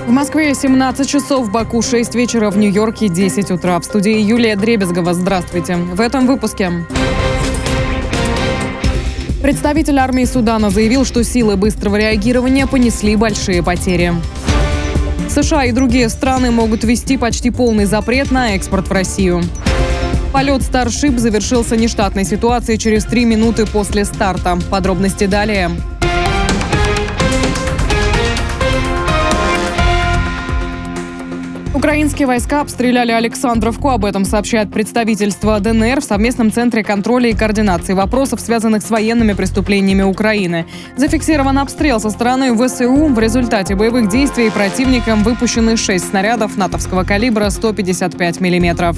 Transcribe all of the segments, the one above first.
В Москве 17 часов, в Баку 6 вечера, в Нью-Йорке 10 утра. В студии Юлия Дребезгова. Здравствуйте. В этом выпуске. Представитель армии Судана заявил, что силы быстрого реагирования понесли большие потери. США и другие страны могут ввести почти полный запрет на экспорт в Россию. Полет Starship завершился нештатной ситуацией через 3 минуты после старта. Подробности далее. Украинские войска обстреляли Александровку. Об этом сообщает представительство ДНР в совместном центре контроля и координации вопросов, связанных с военными преступлениями Украины. Зафиксирован обстрел со стороны ВСУ. В результате боевых действий противником выпущены 6 снарядов натовского калибра 155 мм.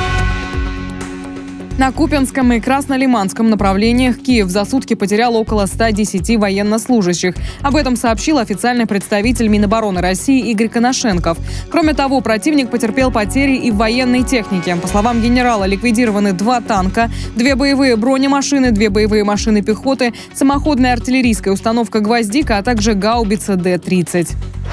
На Купянском и Краснолиманском направлениях Киев за сутки потерял около 110 военнослужащих. Об этом сообщил официальный представитель Минобороны России Игорь Коношенков. Кроме того, противник потерпел потери и в военной технике. По словам генерала, ликвидированы 2 танка, 2 боевые бронемашины, 2 боевые машины пехоты, самоходная артиллерийская установка «Гвоздика», а также гаубица Д-30.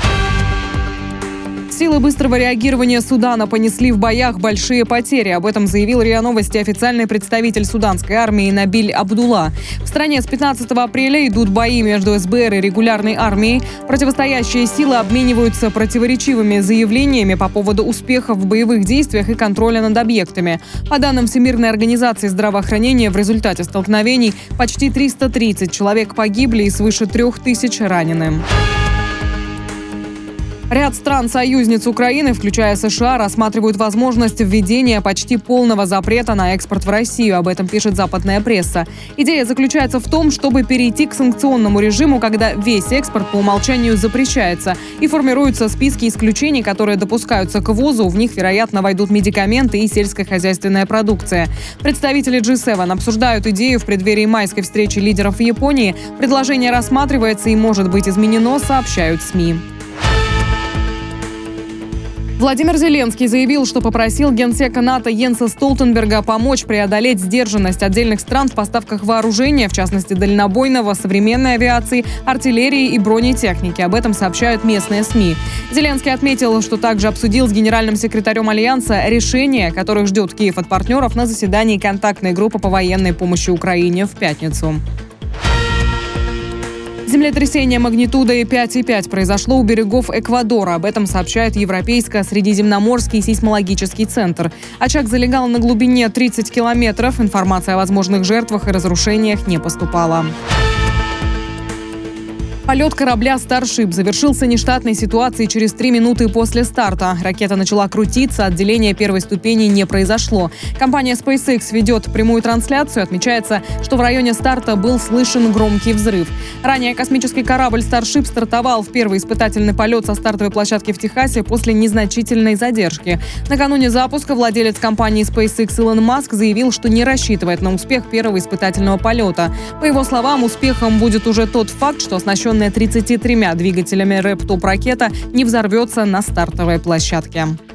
Силы быстрого реагирования Судана понесли в боях большие потери. Об этом заявил РИА Новости официальный представитель суданской армии Набиль Абдулла. В стране с 15 апреля идут бои между СБР и регулярной армией. Противостоящие силы обмениваются противоречивыми заявлениями по поводу успехов в боевых действиях и контроля над объектами. По данным Всемирной организации здравоохранения, в результате столкновений почти 330 человек погибли и свыше 3000 ранены. Ряд стран-союзниц Украины, включая США, рассматривают возможность введения почти полного запрета на экспорт в Россию. Об этом пишет западная пресса. Идея заключается в том, чтобы перейти к санкционному режиму, когда весь экспорт по умолчанию запрещается, и формируются списки исключений, которые допускаются к ввозу. В них, вероятно, войдут медикаменты и сельскохозяйственная продукция. Представители G7 обсуждают идею в преддверии майской встречи лидеров в Японии. Предложение рассматривается и может быть изменено, сообщают СМИ. Владимир Зеленский заявил, что попросил генсека НАТО Йенса Столтенберга помочь преодолеть сдержанность отдельных стран в поставках вооружения, в частности дальнобойного, современной авиации, артиллерии и бронетехники. Об этом сообщают местные СМИ. Зеленский отметил, что также обсудил с генеральным секретарем Альянса решения, которых ждет Киев от партнеров на заседании контактной группы по военной помощи Украине в пятницу. Землетрясение магнитудой 5,5 произошло у берегов Эквадора. Об этом сообщает Европейско-Средиземноморский сейсмологический центр. Очаг залегал на глубине 30 километров. Информация о возможных жертвах и разрушениях не поступала. Полет корабля Starship завершился нештатной ситуацией через 3 минуты после старта. Ракета начала крутиться, отделение первой ступени не произошло. Компания SpaceX ведет прямую трансляцию. Отмечается, что в районе старта был слышен громкий взрыв. Ранее космический корабль Starship стартовал в первый испытательный полет со стартовой площадки в Техасе после незначительной задержки. Накануне запуска владелец компании SpaceX Илон Маск заявил, что не рассчитывает на успех первого испытательного полета. По его словам, успехом будет уже тот факт, что оснащенная 33 двигателями рэп-топ ракета не взорвется на стартовой площадке.